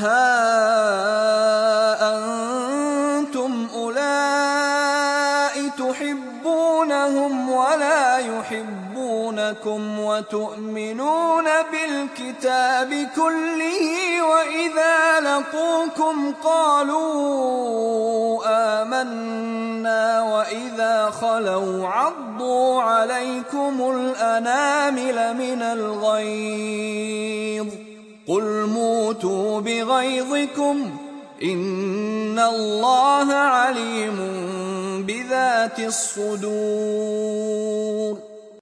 أنتم أولئك تحبونهم ولا يحبونكم وتؤمنون بالكتاب كله وإذا لقوكم قالوا آمنا وإذا خلوا عضوا عليكم الأنامل من الغيظ قل موتوا بغيظكم إن الله عليم بذات الصدور